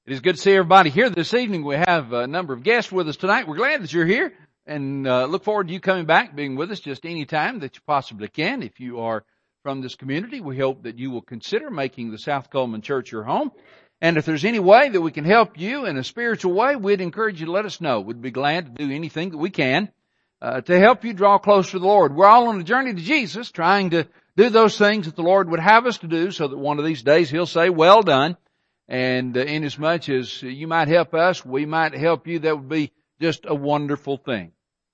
It is good to see everybody here this evening. We have a number of guests with us tonight. We're glad that you're here and look forward to you coming back, being with us just any time that you possibly can. If you are from this community, we hope that you will consider making the South Coleman Church your home. And if there's any way that we can help you in a spiritual way, we'd encourage you to let us know. We'd be glad to do anything that we can to help you draw closer to the Lord. We're all on a journey to Jesus, trying to do those things that the Lord would have us to do so that one of these days He'll say, "Well done." And inasmuch as you might help us, we might help you, that would be just a wonderful thing.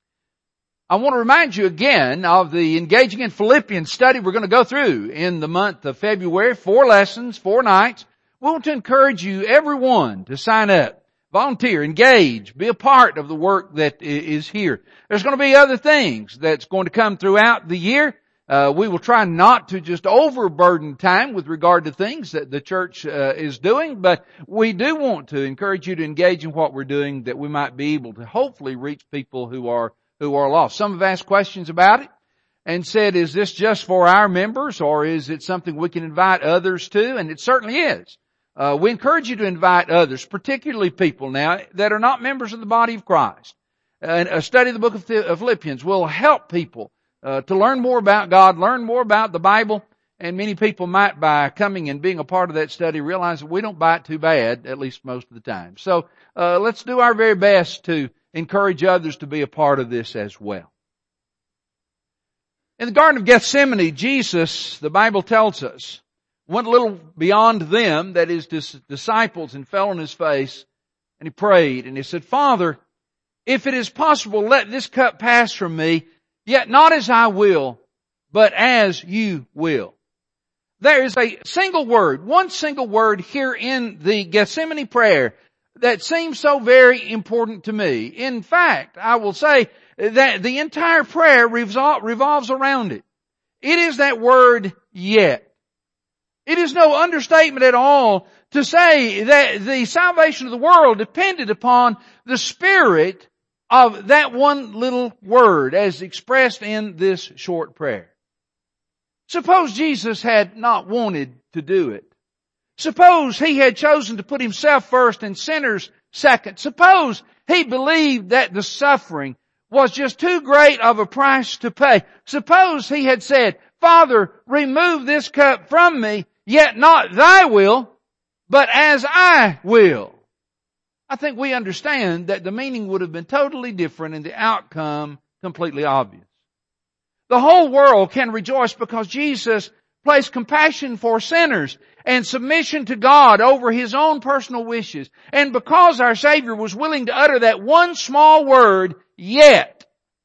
I want to remind you again of the Engaging in Philippians study we're going to go through in the month of February. 4 lessons, 4 nights. We want to encourage you, everyone, to sign up, volunteer, engage, be a part of the work that is here. There's going to be other things that's going to come throughout the year. We will try not to just overburden time with regard to things that the church is doing, but we do want to encourage you to engage in what we're doing, that we might be able to hopefully reach people who are lost. Some have asked questions about it and said, is this just for our members, or is it something we can invite others to? And it certainly is. We encourage you to invite others, particularly people now that are not members of the body of Christ. And a study of the book of Philippians will help people to learn more about God, learn more about the Bible, and many people might, by coming and being a part of that study, realize that we don't bite too bad, at least most of the time. So let's do our very best to encourage others to be a part of this as well. In the Garden of Gethsemane, Jesus, the Bible tells us, went a little beyond them, that is, his disciples, and fell on his face, and he prayed, and he said, "Father, if it is possible, let this cup pass from me, yet not as I will, but as you will." There is a single word, one single word here in the Gethsemane prayer that seems so very important to me. In fact, I will say that the entire prayer revolves around it. It is that word, "yet." It is no understatement at all to say that the salvation of the world depended upon the spirit of that one little word as expressed in this short prayer. Suppose Jesus had not wanted to do it. Suppose He had chosen to put Himself first and sinners second. Suppose He believed that the suffering was just too great of a price to pay. Suppose He had said, "Father, remove this cup from me, yet not thy will, but as I will." I think we understand that the meaning would have been totally different and the outcome completely obvious. The whole world can rejoice because Jesus placed compassion for sinners and submission to God over His own personal wishes. And because our Savior was willing to utter that one small word, "yet,"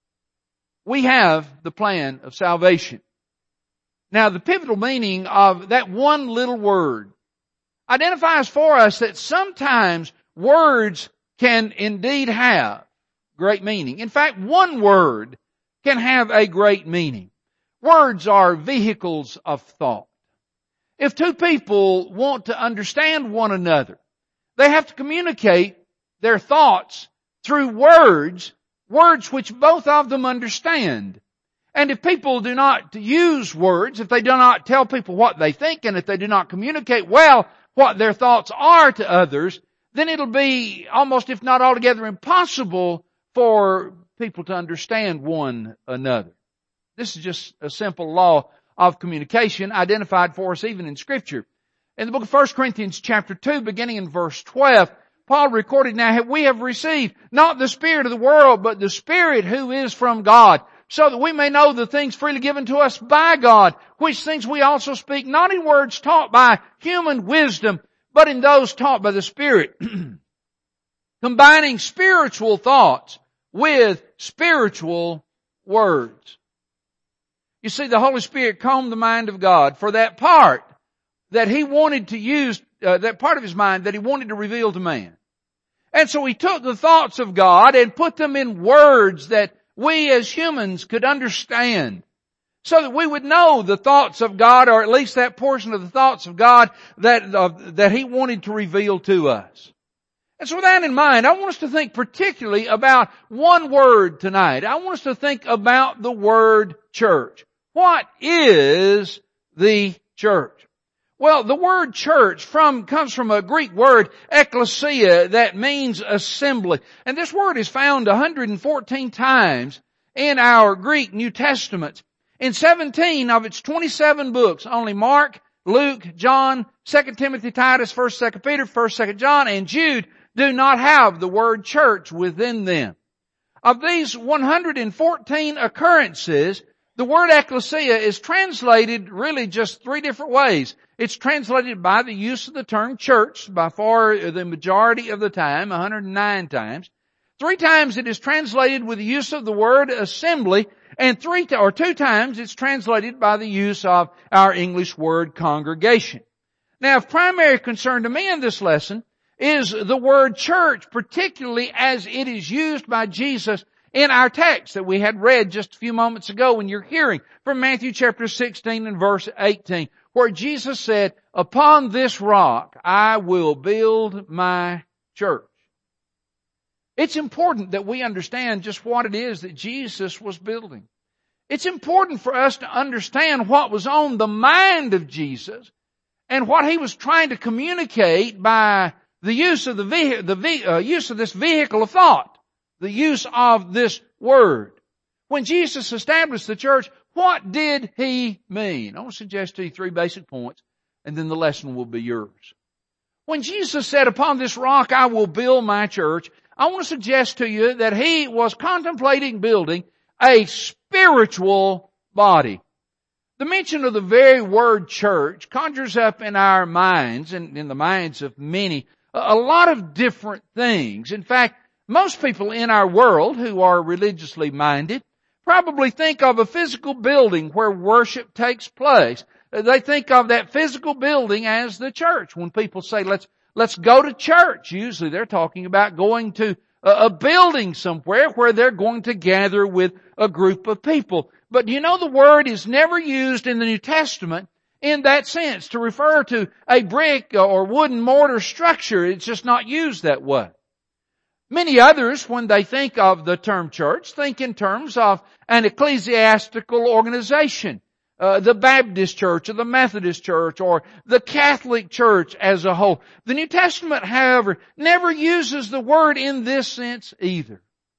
we have the plan of salvation. Now, the pivotal meaning of that one little word identifies for us that sometimes words can indeed have great meaning. In fact, one word can have a great meaning. Words are vehicles of thought. If two people want to understand one another, they have to communicate their thoughts through words which both of them understand. And if people do not use words, if they do not tell people what they think, and if they do not communicate well what their thoughts are to others, then it'll be almost, if not altogether, impossible for people to understand one another. This is just a simple law of communication identified for us even in Scripture. In the book of 1 Corinthians chapter 2, beginning in verse 12, Paul recorded, "Now we have received not the spirit of the world, but the Spirit who is from God, so that we may know the things freely given to us by God, which things we also speak, not in words taught by human wisdom, but in those taught by the Spirit." Combining spiritual thoughts with spiritual words. You see, the Holy Spirit combed the mind of God for that part that He wanted to use, that part of His mind that He wanted to reveal to man. And so He took the thoughts of God and put them in words that we as humans could understand, so that we would know the thoughts of God, or at least that portion of the thoughts of God that He wanted to reveal to us. And so with that in mind, I want us to think particularly about one word tonight. I want us to think about the word church. What is the church? Well, the word church comes from a Greek word, ekklesia, that means assembly. And this word is found 114 times in our Greek New Testament. In 17 of its 27 books, only Mark, Luke, John, 2 Timothy, Titus, 1st, 2 Peter, 1st, 2 John, and Jude do not have the word church within them. Of these 114 occurrences, the word ekklesia is translated really just three different ways. It's translated by the use of the term church by far the majority of the time, 109 times. 3 times it is translated with the use of the word assembly, and 2 times it's translated by the use of our English word congregation. Now, of primary concern to me in this lesson is the word church, particularly as it is used by Jesus in our text that we had read just a few moments ago in your hearing from Matthew chapter 16 and verse 18, where Jesus said, "Upon this rock I will build my church." It's important that we understand just what it is that Jesus was building. It's important for us to understand what was on the mind of Jesus and what he was trying to communicate by the use of use of this vehicle of thought, the use of this word. When Jesus established the church, what did he mean? I want to suggest to you 3 basic points, and then the lesson will be yours. When Jesus said, "Upon this rock I will build my church," I want to suggest to you that he was contemplating building a spiritual body. The mention of the very word church conjures up in our minds, and in the minds of many, a lot of different things. In fact, most people in our world who are religiously minded probably think of a physical building where worship takes place. They think of that physical building as the church. When people say, let's go to church, usually they're talking about going to a building somewhere where they're going to gather with a group of people. But you know, the word is never used in the New Testament in that sense to refer to a brick or wooden mortar structure. It's just not used that way. Many others, when they think of the term church, think in terms of an ecclesiastical organization. The Baptist church or the Methodist church or the Catholic church as a whole. The New Testament, however, never uses the word in this sense either.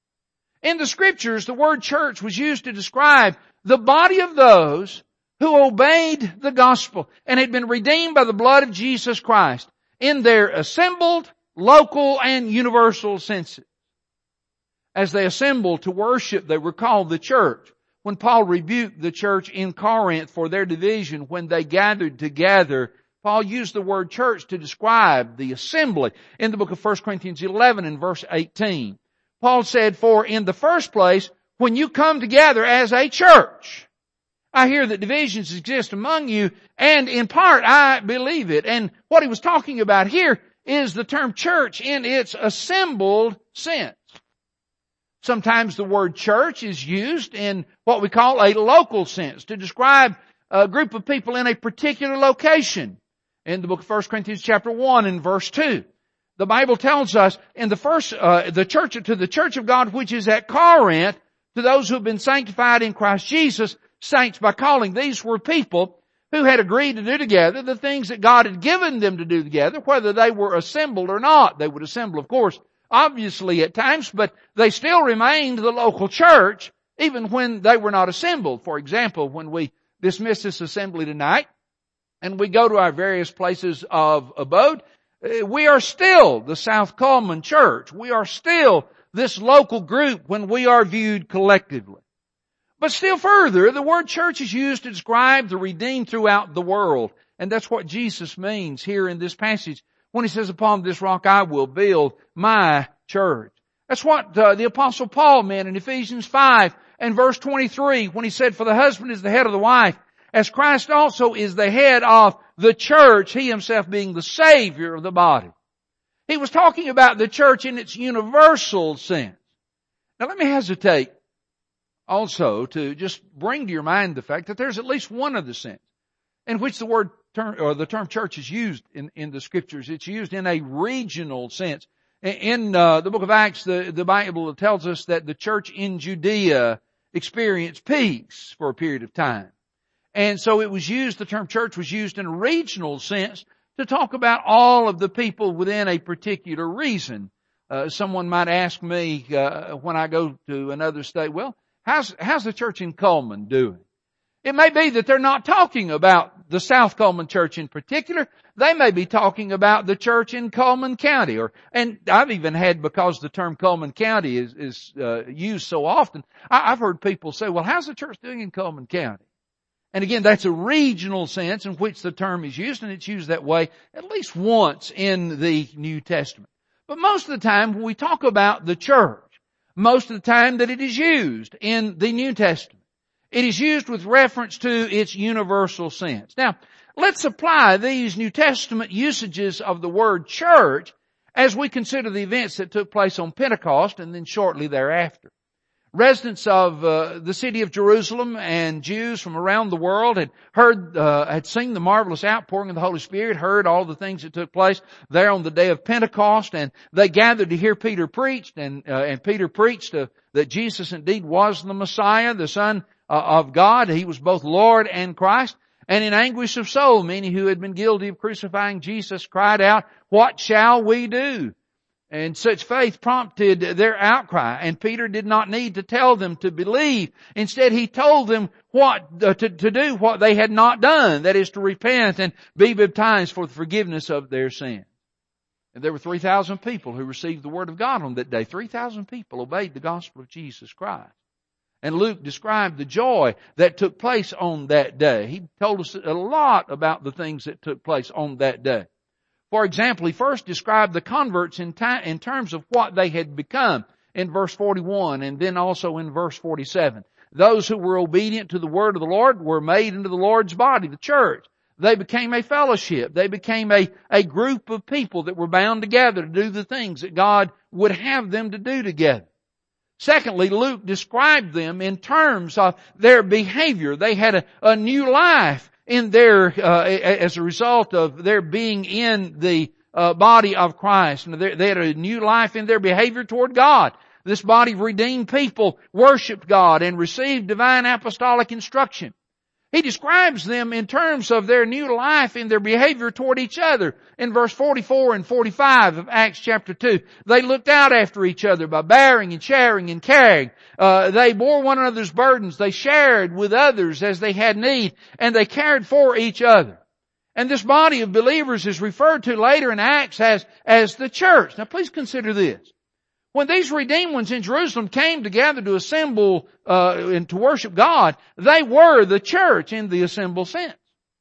In the Scriptures, the word church was used to describe the body of those who obeyed the gospel and had been redeemed by the blood of Jesus Christ in their assembled, local, and universal senses. As they assembled to worship, they were called the church. When Paul rebuked the church in Corinth for their division when they gathered together, Paul used the word church to describe the assembly in the book of 1 Corinthians 11 and verse 18. Paul said, "For in the first place, when you come together as a church, I hear that divisions exist among you, and in part I believe it." And what he was talking about here is the term church in its assembled sense. Sometimes the word church is used in what we call a local sense to describe a group of people in a particular location. In the book of 1 Corinthians chapter 1 and verse 2, the Bible tells us in the first, the church of God which is at Corinth, to those who have been sanctified in Christ Jesus, saints by calling. These were people who had agreed to do together the things that God had given them to do together, whether they were assembled or not. They would assemble, of course, obviously at times, but they still remained the local church even when they were not assembled. For example, when we dismiss this assembly tonight and we go to our various places of abode, we are still the South Coleman Church. We are still this local group when we are viewed collectively. But still further, the word church is used to describe the redeemed throughout the world. And that's what Jesus means here in this passage when he says, "Upon this rock I will build my church." That's what the Apostle Paul meant in Ephesians 5 and verse 23 when he said, "For the husband is the head of the wife, as Christ also is the head of the church, he himself being the Savior of the body." He was talking about the church in its universal sense. Now let me hesitate also to just bring to your mind the fact that there's at least one other sense in which the term church is used in the Scriptures. It's used in a regional sense. In the book of Acts, the Bible tells us that the church in Judea experienced peace for a period of time. And so it was used, the term church was used in a regional sense to talk about all of the people within a particular region. Someone might ask me, when I go to another state, well, how's the church in Coleman doing? It may be that they're not talking about the South Coleman Church in particular. They may be talking about the church in Coleman County, and I've even had, because the term Coleman County is used so often, I've heard people say, well, how's the church doing in Coleman County? And again, that's a regional sense in which the term is used, and it's used that way at least once in the New Testament. But most of the time when we talk about the church, most of the time that it is used in the New Testament, it is used with reference to its universal sense. Now, let's apply these New Testament usages of the word church as we consider the events that took place on Pentecost and then shortly thereafter. Residents of the city of Jerusalem and Jews from around the world had seen the marvelous outpouring of the Holy Spirit, heard all the things that took place there on the day of Pentecost, and they gathered to hear Peter preach, and Peter preached that Jesus indeed was the Messiah, the Son of God. He was both Lord and Christ. And in anguish of soul, many who had been guilty of crucifying Jesus cried out, "What shall we do?" And such faith prompted their outcry. And Peter did not need to tell them to believe. Instead, he told them to do what they had not done. That is, to repent and be baptized for the forgiveness of their sins. And there were 3,000 people who received the word of God on that day. 3,000 people obeyed the gospel of Jesus Christ. And Luke described the joy that took place on that day. He told us a lot about the things that took place on that day. For example, he first described the converts in terms of what they had become in verse 41 and then also in verse 47. Those who were obedient to the word of the Lord were made into the Lord's body, the church. They became a fellowship. They became a group of people that were bound together to do the things that God would have them to do together. Secondly, Luke described them in terms of their behavior. They had a new life in their, as a result of their being in the body of Christ. And they had a new life in their behavior toward God. This body of redeemed people worshiped God and received divine apostolic instruction. He describes them in terms of their new life in their behavior toward each other. In verse 44 and 45 of Acts chapter 2, they looked out after each other by bearing and sharing and caring. They bore one another's burdens. They shared with others as they had need, and they cared for each other. And this body of believers is referred to later in Acts as the church. Now please consider this. When these redeemed ones in Jerusalem came together to assemble and to worship God, they were the church in the assembled sense.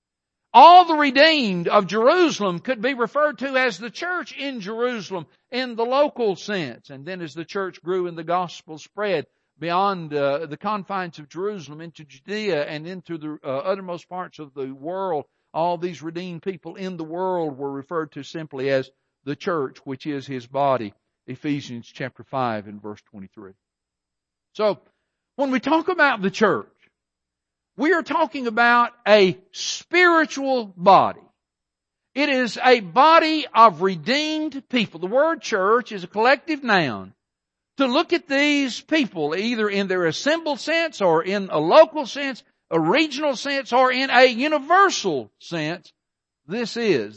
All the redeemed of Jerusalem could be referred to as the church in Jerusalem in the local sense. And then as the church grew and the gospel spread beyond the confines of Jerusalem into Judea and into the uttermost parts of the world, all these redeemed people in the world were referred to simply as the church, which is His body. Ephesians chapter 5 and verse 23. So, when we talk about the church, we are talking about a spiritual body. It is a body of redeemed people. The word church is a collective noun. To look at these people, either in their assembled sense or in a local sense, a regional sense, or in a universal sense, this is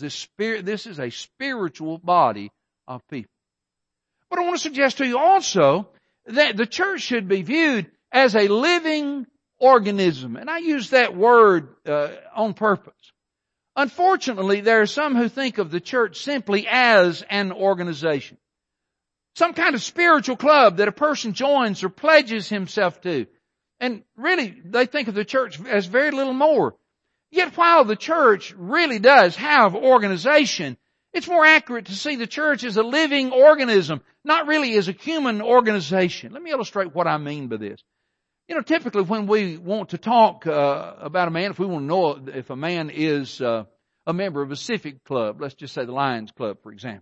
a spiritual body of people. But I want to suggest to you also that the church should be viewed as a living organism. And I use that word on purpose. Unfortunately, there are some who think of the church simply as an organization. Some kind of spiritual club that a person joins or pledges himself to. And really, they think of the church as very little more. Yet while the church really does have organization, it's more accurate to see the church as a living organism, not really as a human organization. Let me illustrate what I mean by this. You know, typically when we want to talk about a man, if we want to know if a man is a member of a civic club, let's just say the Lions Club, for example.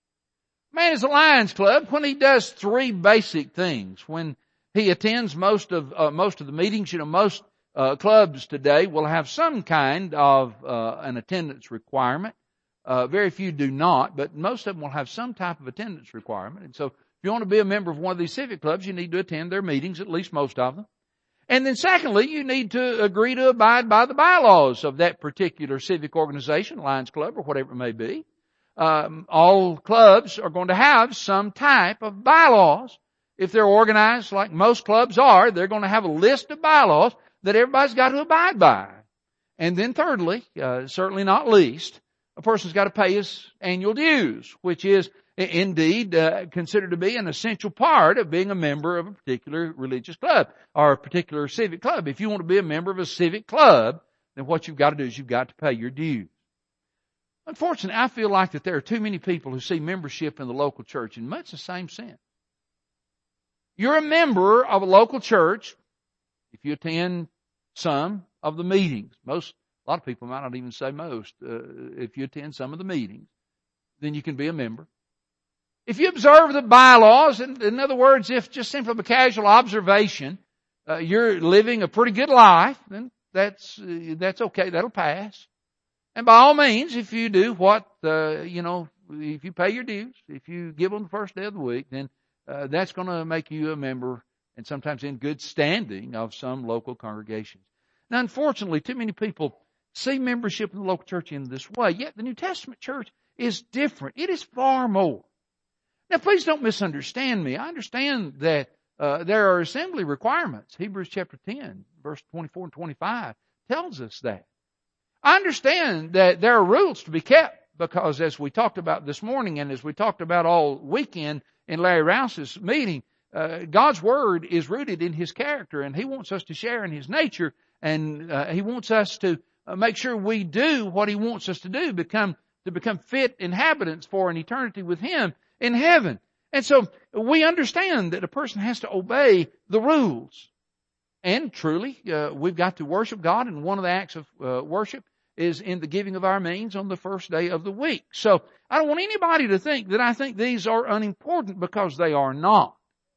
A man is a Lions Club when he does three basic things. When he attends most of the meetings, you know, most clubs today will have some kind of an attendance requirement. Very few do not, but most of them will have some type of attendance requirement. And so if you want to be a member of one of these civic clubs, you need to attend their meetings, at least most of them. And then secondly, you need to agree to abide by the bylaws of that particular civic organization, Lions Club, or whatever it may be. All clubs are going to have some type of bylaws. If they're organized like most clubs are, they're going to have a list of bylaws that everybody's got to abide by. And then thirdly, certainly not least, a person's got to pay his annual dues, which is indeed considered to be an essential part of being a member of a particular religious club or a particular civic club. If you want to be a member of a civic club, then what you've got to do is you've got to pay your dues. Unfortunately, I feel like that there are too many people who see membership in the local church in much the same sense. You're a member of a local church if you attend some of the meetings. A lot of people might not even say most. If you attend some of the meetings, then you can be a member. If you observe the bylaws, in other words, if just simply by casual observation, you're living a pretty good life, then that's okay. That'll pass. And by all means, if you do if you pay your dues, if you give on the first day of the week, then that's going to make you a member, and sometimes in good standing, of some local congregations. Now, unfortunately, too many people see membership in the local church in this way. Yet the New Testament church is different. It is far more. Now, please don't misunderstand me. I understand that there are assembly requirements. Hebrews chapter 10, verse 24 and 25 tells us that. I understand that there are rules to be kept because, as we talked about this morning and as we talked about all weekend in Larry Rouse's meeting, God's Word is rooted in His character, and He wants us to share in His nature, and He wants us to make sure we do what He wants us to do, to become fit inhabitants for an eternity with Him in heaven. And so we understand that a person has to obey the rules. And truly, we've got to worship God, and one of the acts of worship is in the giving of our means on the first day of the week. So I don't want anybody to think that I think these are unimportant, because they are not.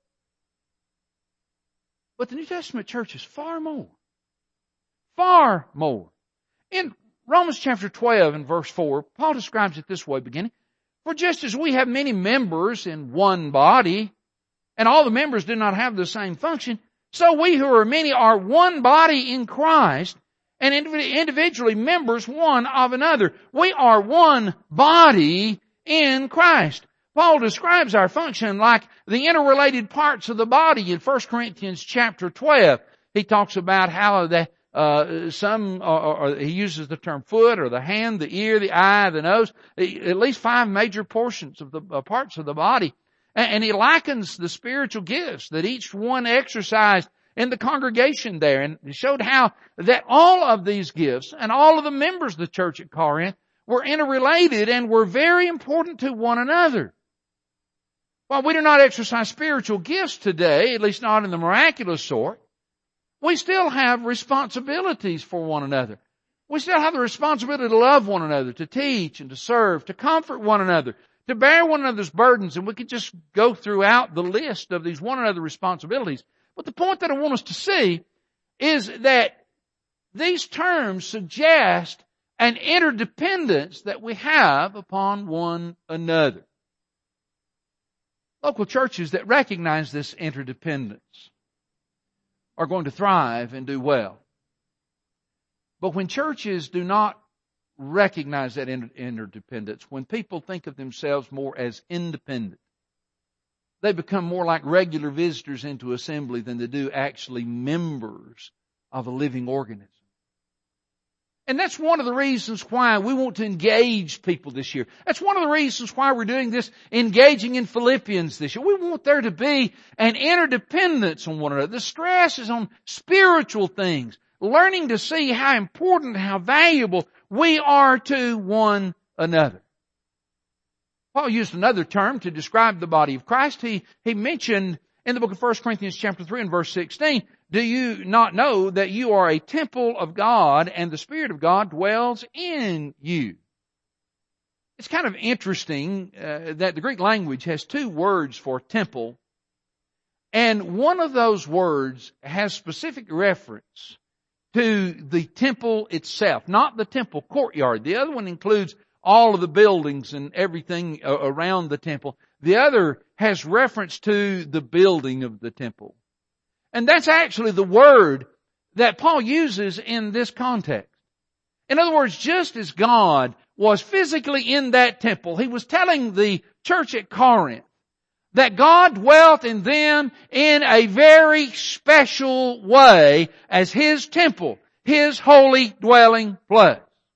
But the New Testament church is far more. Far more. In Romans chapter 12 and verse 4, Paul describes it this way beginning. For just as we have many members in one body, and all the members do not have the same function, so we who are many are one body in Christ, and individually members one of another. We are one body in Christ. Paul describes our function like the interrelated parts of the body in 1 Corinthians chapter 12. He talks about how he uses the term foot or the hand, the ear, the eye, the nose, at least 5 major portions of the parts of the body. And he likens the spiritual gifts that each one exercised in the congregation there. And he showed how that all of these gifts and all of the members of the church at Corinth were interrelated and were very important to one another. While we do not exercise spiritual gifts today, at least not in the miraculous sort, we still have responsibilities for one another. We still have the responsibility to love one another, to teach and to serve, to comfort one another, to bear one another's burdens. And we could just go throughout the list of these one another responsibilities. But the point that I want us to see is that these terms suggest an interdependence that we have upon one another. Local churches that recognize this interdependence are going to thrive and do well. But when churches do not recognize that interdependence, when people think of themselves more as independent, they become more like regular visitors into assembly than they do actually members of a living organism. And that's one of the reasons why we want to engage people this year. That's one of the reasons why we're doing this engaging in Philippians this year. We want there to be an interdependence on one another. The stress is on spiritual things, learning to see how important, how valuable we are to one another. Paul used another term to describe the body of Christ. He mentioned in the book of 1 Corinthians chapter 3 and verse 16, do you not know that you are a temple of God and the Spirit of God dwells in you? It's kind of interesting that the Greek language has 2 words for temple, and one of those words has specific reference to the temple itself, not the temple courtyard. The other one includes all of the buildings and everything around the temple. The other has reference to the building of the temple. And that's actually the word that Paul uses in this context. In other words, just as God was physically in that temple, He was telling the church at Corinth that God dwelt in them in a very special way as His temple, His holy dwelling place.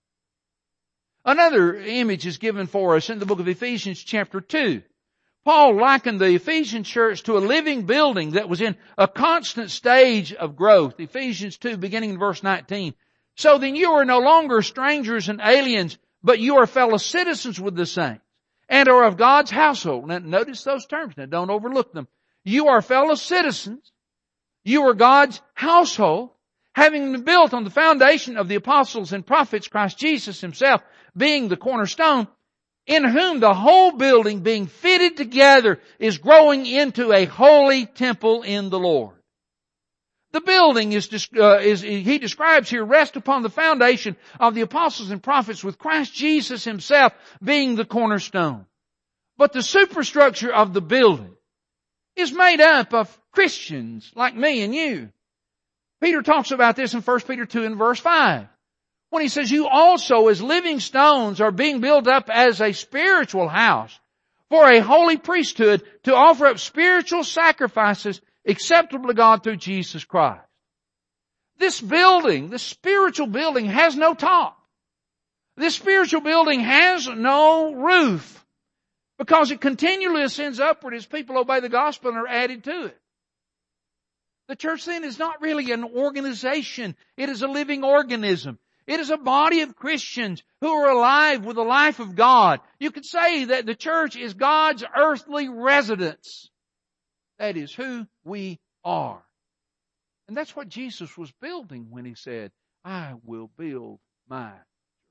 Another image is given for us in the book of Ephesians chapter 2. Paul likened the Ephesian church to a living building that was in a constant stage of growth. Ephesians 2 beginning in verse 19. So then you are no longer strangers and aliens, but you are fellow citizens with the saints and are of God's household. Now notice those terms. Now don't overlook them. You are fellow citizens. You are God's household, having been built on the foundation of the apostles and prophets, Christ Jesus Himself being the cornerstone, in whom the whole building being fitted together is growing into a holy temple in the Lord. The building he describes here, rests upon the foundation of the apostles and prophets with Christ Jesus Himself being the cornerstone. But the superstructure of the building is made up of Christians like me and you. Peter talks about this in 1 Peter 2 and verse 5. When he says, you also as living stones are being built up as a spiritual house for a holy priesthood to offer up spiritual sacrifices acceptable to God through Jesus Christ. This building, this spiritual building, has no top. This spiritual building has no roof because it continually ascends upward as people obey the gospel and are added to it. The church then is not really an organization. It is a living organism. It is a body of Christians who are alive with the life of God. You could say that the church is God's earthly residence. That is who we are. And that's what Jesus was building when He said, I will build my church.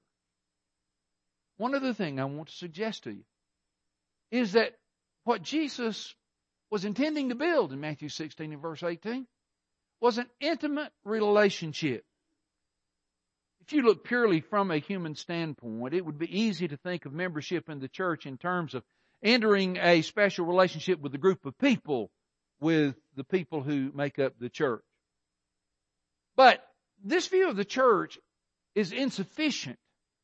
One other thing I want to suggest to you is that what Jesus was intending to build in Matthew 16 and verse 18 was an intimate relationship. If you look purely from a human standpoint, it would be easy to think of membership in the church in terms of entering a special relationship with a group of people, with the people who make up the church. But this view of the church is insufficient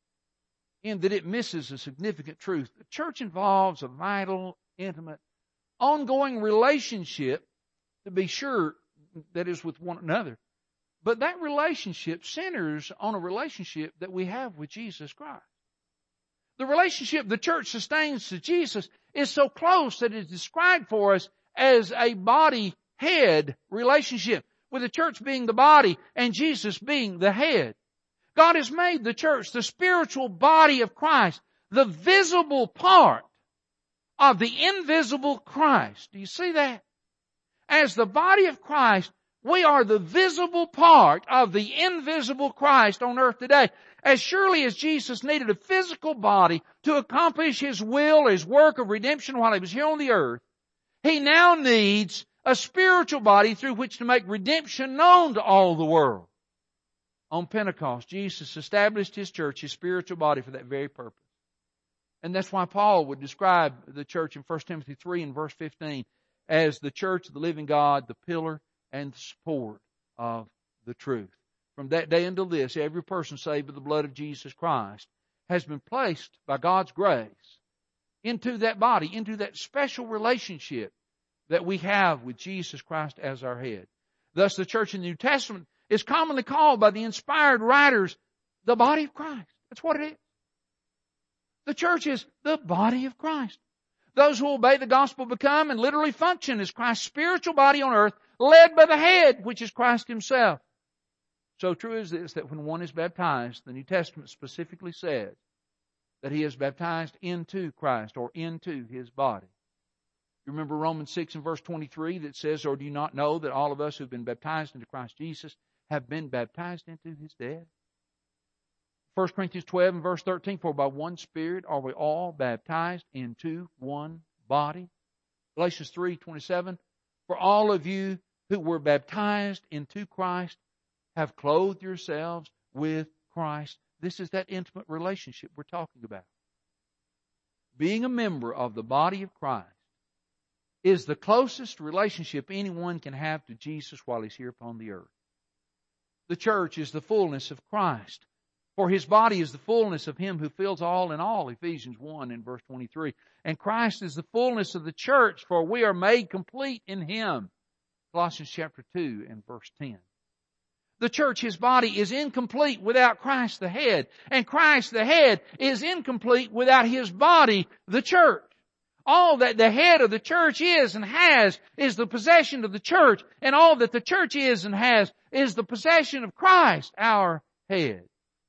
in that it misses a significant truth. The church involves a vital, intimate, ongoing relationship, to be sure, that is with one another. But that relationship centers on a relationship that we have with Jesus Christ. The relationship the church sustains to Jesus is so close that it is described for us as a body-head relationship, with the church being the body and Jesus being the head. God has made the church the spiritual body of Christ, the visible part of the invisible Christ. Do you see that? As the body of Christ, we are the visible part of the invisible Christ on earth today. As surely as Jesus needed a physical body to accomplish His will, His work of redemption while He was here on the earth, He now needs a spiritual body through which to make redemption known to all the world. On Pentecost, Jesus established His church, His spiritual body, for that very purpose. And that's why Paul would describe the church in 1 Timothy 3 and verse 15 as the church of the living God, the pillar and the support of the truth. From that day until this, every person saved by the blood of Jesus Christ has been placed by God's grace into that body, into that special relationship that we have with Jesus Christ as our head. Thus, the church in the New Testament is commonly called by the inspired writers the body of Christ. That's what it is. The church is the body of Christ. Those who obey the gospel become and literally function as Christ's spiritual body on earth, led by the head, which is Christ Himself. So true is this, that when one is baptized, the New Testament specifically says that he is baptized into Christ or into His body. You remember Romans 6 and verse 23 that says, or do you not know that all of us who have been baptized into Christ Jesus have been baptized into His death? 1 Corinthians 12 and verse 13, for by one Spirit are we all baptized into one body. Galatians 3:27, for all of you who were baptized into Christ have clothed yourselves with Christ. This is that intimate relationship we're talking about. Being a member of the body of Christ is the closest relationship anyone can have to Jesus while He's here upon the earth. The church is the fullness of Christ. For His body is the fullness of Him who fills all in all, Ephesians 1 and verse 23. And Christ is the fullness of the church, for we are made complete in Him, Colossians chapter 2 and verse 10. The church, His body, is incomplete without Christ the head. And Christ the head is incomplete without His body, the church. All that the head of the church is and has is the possession of the church. And all that the church is and has is the possession of Christ, our head.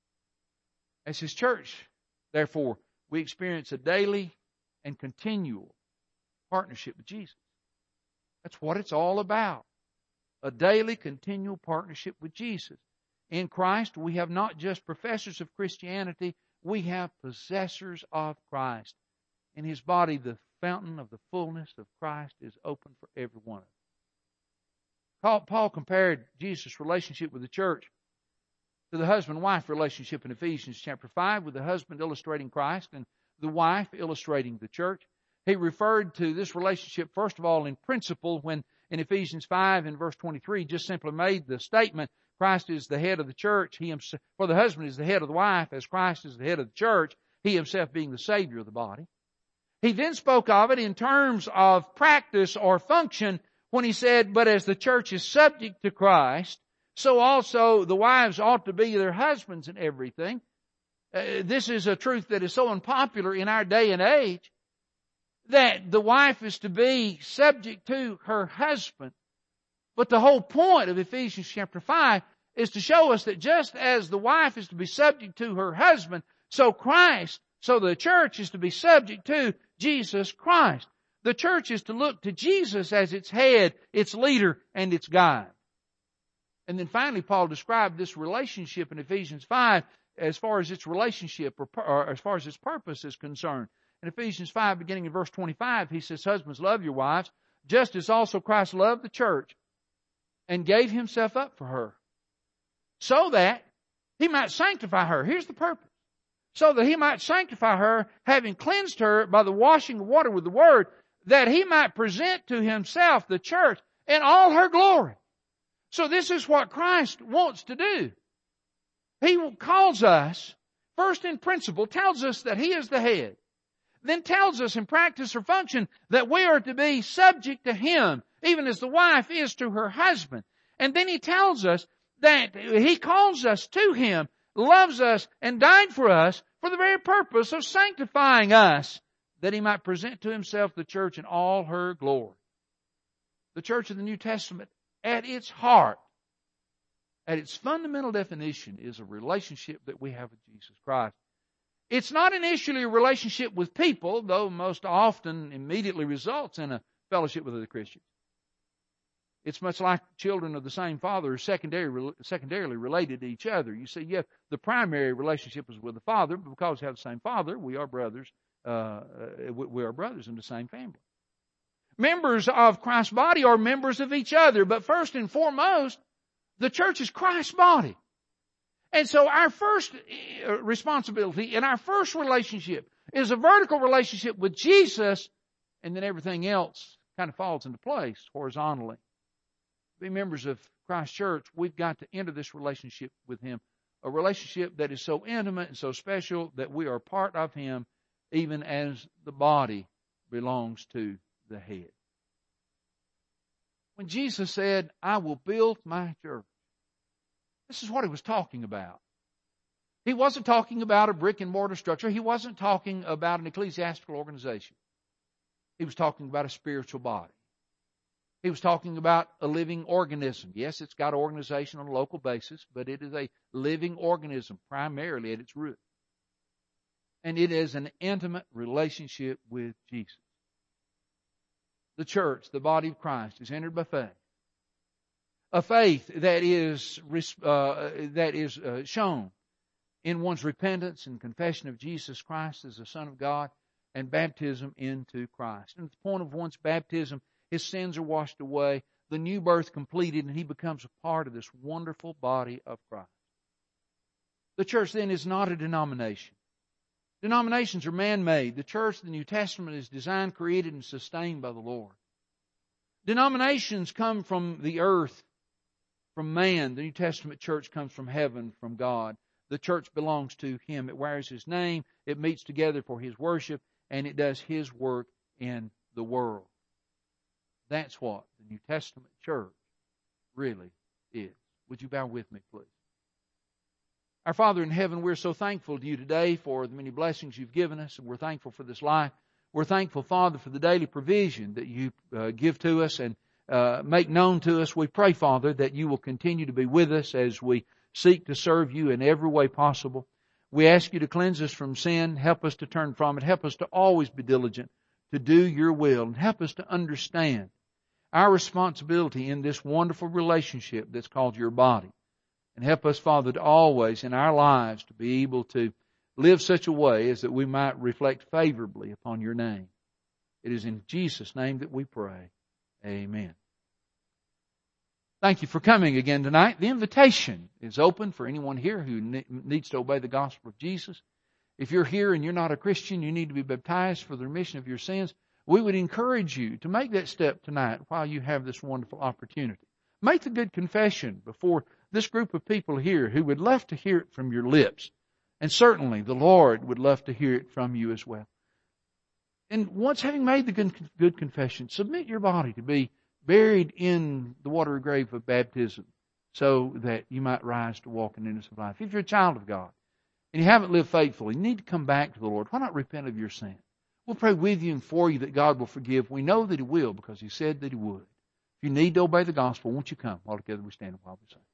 As His church, therefore, we experience a daily and continual partnership with Jesus. That's what it's all about. A daily, continual partnership with Jesus. In Christ, we have not just professors of Christianity, we have possessors of Christ. In His body, the fountain of the fullness of Christ is open for every one of us. Paul compared Jesus' relationship with the church to the husband-wife relationship in Ephesians chapter 5, with the husband illustrating Christ and the wife illustrating the church. He referred to this relationship, first of all, in principle, when in Ephesians 5 and verse 23 just simply made the statement, Christ is the head of the church. For the husband is the head of the wife, as Christ is the head of the church, He Himself being the Savior of the body. He then spoke of it in terms of practice or function when He said, but as the church is subject to Christ, so also the wives ought to be their husbands in everything. This is a truth that is so unpopular in our day and age, that the wife is to be subject to her husband. But the whole point of Ephesians chapter 5 is to show us that just as the wife is to be subject to her husband, so the church is to be subject to Jesus Christ. The church is to look to Jesus as its head, its leader, and its guide. And then finally, Paul described this relationship in Ephesians 5 as far as its relationship or as far as its purpose is concerned. In Ephesians 5, beginning in verse 25, he says, husbands, love your wives, just as also Christ loved the church and gave Himself up for her, so that He might sanctify her. Here's the purpose. So that He might sanctify her, having cleansed her by the washing of water with the word, that He might present to Himself the church in all her glory. So this is what Christ wants to do. He calls us, first in principle, tells us that He is the head. Then tells us in practice or function that we are to be subject to Him, even as the wife is to her husband. And then He tells us that He calls us to Him, loves us, and died for us for the very purpose of sanctifying us, that He might present to Himself the church in all her glory. The church of the New Testament, at its heart, at its fundamental definition, is a relationship that we have with Jesus Christ. It's not initially a relationship with people, though most often immediately results in a fellowship with other Christians. It's much like children of the same father are secondarily related to each other. You see, the primary relationship is with the father, but because we have the same father, we are brothers. We are brothers in the same family. Members of Christ's body are members of each other, but first and foremost, the church is Christ's body. And so our first responsibility and our first relationship is a vertical relationship with Jesus, and then everything else kind of falls into place horizontally. To be members of Christ's church, we've got to enter this relationship with Him, a relationship that is so intimate and so special that we are part of Him, even as the body belongs to the head. When Jesus said, I will build my church, this is what He was talking about. He wasn't talking about a brick and mortar structure. He wasn't talking about an ecclesiastical organization. He was talking about a spiritual body. He was talking about a living organism. Yes, it's got organization on a local basis, but it is a living organism primarily at its root. And it is an intimate relationship with Jesus. The church, the body of Christ, is entered by faith. A faith that is shown in one's repentance and confession of Jesus Christ as the Son of God and baptism into Christ. And at the point of one's baptism, his sins are washed away, the new birth completed, and he becomes a part of this wonderful body of Christ. The church then is not a denomination. Denominations are man-made. The church of the New Testament is designed, created, and sustained by the Lord. Denominations come from the earth, from man. The New Testament church comes from heaven, from God. The church belongs to Him. It wears His name. It meets together for His worship, and it does His work in the world. That's what the New Testament church really is. Would you bow with me, please? Our Father in heaven, we're so thankful to You today for the many blessings You've given us, and we're thankful for this life. We're thankful, Father, for the daily provision that You give to us and make known to us. We pray, Father, that You will continue to be with us as we seek to serve You in every way possible. We ask You to cleanse us from sin, help us to turn from it, help us to always be diligent to do Your will, and help us to understand our responsibility in this wonderful relationship that's called Your body. And help us, Father, to always in our lives to be able to live such a way as that we might reflect favorably upon Your name. It is in Jesus' name that we pray. Amen. Thank you for coming again tonight. The invitation is open for anyone here who needs to obey the gospel of Jesus. If you're here and you're not a Christian, you need to be baptized for the remission of your sins. We would encourage you to make that step tonight while you have this wonderful opportunity. Make the good confession before this group of people here who would love to hear it from your lips. And certainly the Lord would love to hear it from you as well. And once having made the good confession, submit your body to be buried in the watery grave of baptism so that you might rise to walk in newness of life. If you're a child of God and you haven't lived faithfully, you need to come back to the Lord. Why not repent of your sin? We'll pray with you and for you that God will forgive. We know that He will because He said that He would. If you need to obey the gospel, won't you come while together we stand and while we sing?